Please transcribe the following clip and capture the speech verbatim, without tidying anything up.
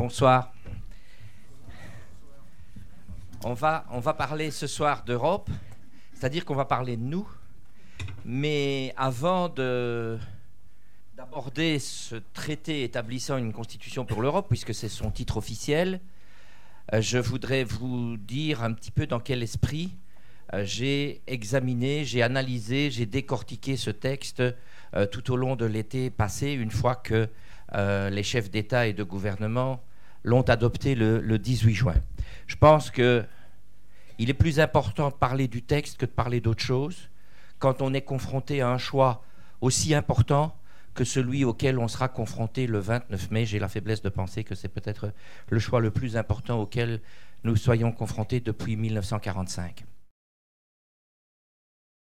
Bonsoir. On va, on va parler ce soir d'Europe, c'est-à-dire qu'on va parler de nous. Mais avant de, d'aborder ce traité établissant une constitution pour l'Europe, puisque c'est son titre officiel, euh, je voudrais vous dire un petit peu dans quel esprit euh, j'ai examiné, j'ai analysé, j'ai décortiqué ce texte euh, tout au long de l'été passé, une fois que euh, les chefs d'État et de gouvernement l'ont adopté le, le dix-huit juin. Je pense qu'il est plus important de parler du texte que de parler d'autre chose quand on est confronté à un choix aussi important que celui auquel on sera confronté le vingt-neuf mai. J'ai la faiblesse de penser que c'est peut-être le choix le plus important auquel nous soyons confrontés depuis mille neuf cent quarante-cinq.